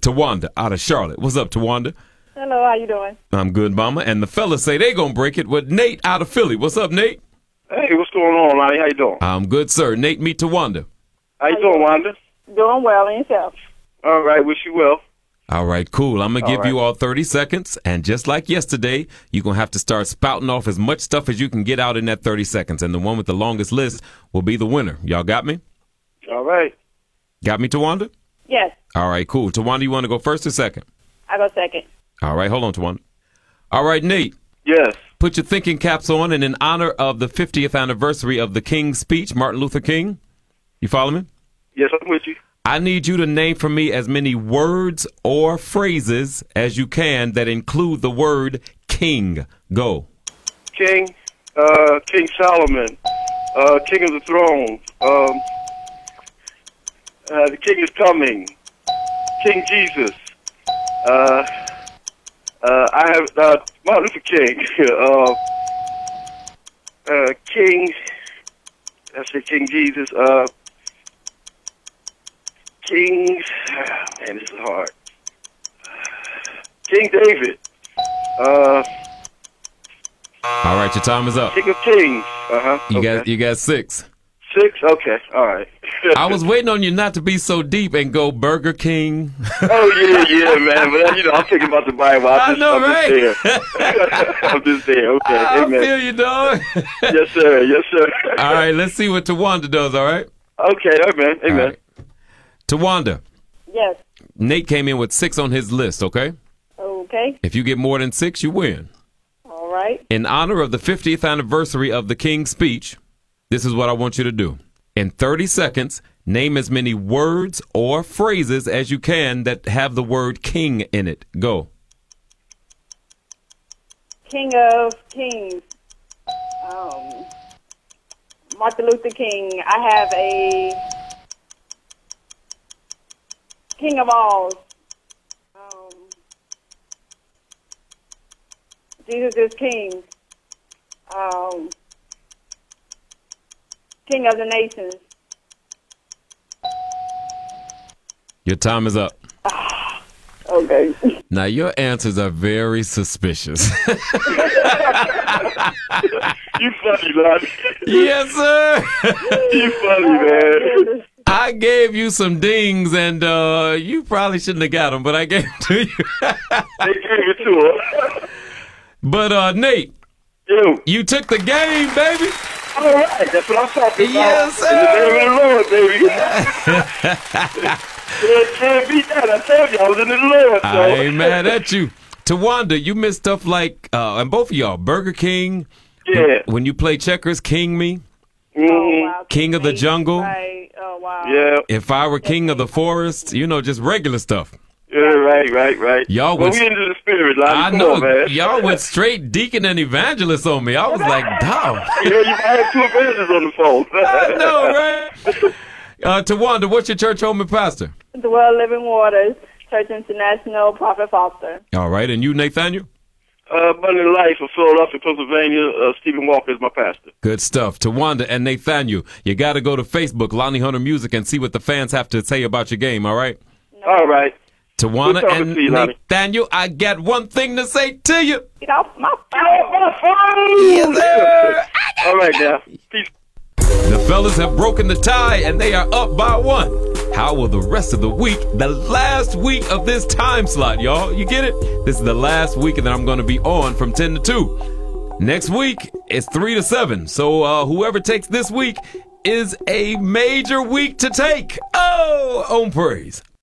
Tawanda out of Charlotte. What's up, Tawanda? Hello, how you doing? I'm good, mama. And the fellas say they gonna break it with Nate out of Philly. What's up, Nate? Hey, what's going on, Lonnie? How you doing? I'm good, sir. Nate, meet Tawanda. How you doing, Wanda? Doing well, and yourself? All right, wish you well. All right, cool. I'm going to give right. you all 30 seconds. And just like yesterday, you're going to have to start spouting off as much stuff as you can get out in that 30 seconds. And the one with the longest list will be the winner. Y'all got me? All right. Got me, Tawanda? Yes, All right, cool. Tawanda, you want to go first or second? I go second. All right, hold on, Tawanda. All right, Nate. Yes. Put your thinking caps on, and in honor of the 50th anniversary of the King's speech, Martin Luther King, you follow me? Yes, I'm with you. I need you to name for me as many words or phrases as you can that include the word king. Go. King King Solomon, King of the Throne, the King is coming, King Jesus, I have Martin Luther King, King, I say King Jesus, King, man, this is hard. King David. All right, your time is up. King of Kings. You got 6. 6? Okay, all right. I was waiting on you not to be so deep and go Burger King. Oh, yeah, man. But, I'm thinking about the Bible. I know, right? I'm just there. Okay, I amen. feel you, dog. Yes, sir. Yes, sir. All right, let's see what Tawanda does, all right? Okay, amen. Amen. All right. Tawanda, Yes. Nate came in with 6 on his list, okay? Okay. If you get more than 6, you win. All right. In honor of the 50th anniversary of the King's speech, this is what I want you to do. In 30 seconds, name as many words or phrases as you can that have the word king in it. Go. King of Kings. Martin Luther King. I have a King of all. Jesus is King. King of the nations. Your time is up. Okay. Now, your answers are very suspicious. You funny, Lonnie. Yes, sir. You funny, man. I gave you some dings, and you probably shouldn't have got them, but I gave them to you. They gave it to her. But, Nate, you took the game, baby. All right, that's what I'm talking about. Yes, sir. In the name of the Lord, baby. Can't beat that. I told you I was in the Lord. So. I ain't mad at you. Tawanda, you missed stuff like, and both of y'all, Burger King. Yeah. When you play checkers, King Me. Mm-hmm. Oh, wow. King of the Jungle. Right. Oh, wow. Yeah. If I were king of the forest, just regular stuff. Yeah, right. Y'all well, was, we into the spirit, Lonnie. I Come know, on, man. y'all went straight deacon and evangelist on me. I was like, dog. Yeah, you had 2 evangelists on the phone. I know, right? Tawanda, what's your church home and pastor? The Well Living Waters, Church International, Prophet Foster. All right, and you, Nathaniel? Abundant Life of Philadelphia, Pennsylvania. Stephen Walker is my pastor. Good stuff. Tawanda and Nathaniel, you got to go to Facebook, Lonnie Hunter Music, and see what the fans have to say about your game, all right? No. All right. Tawanda Good talking and to you, Lonnie. Nathaniel, I got one thing to say to you. Get off my phone. Get off my phone! Yes, sir. All right, now. Peace. The fellas have broken the tie, and they are up by 1. How will the rest of the week, the last week of this time slot, y'all? You get it? This is the last week, and then I'm going to be on from 10 to 2. Next week, it's 3 to 7. So whoever takes this week is a major week to take. Oh, on praise.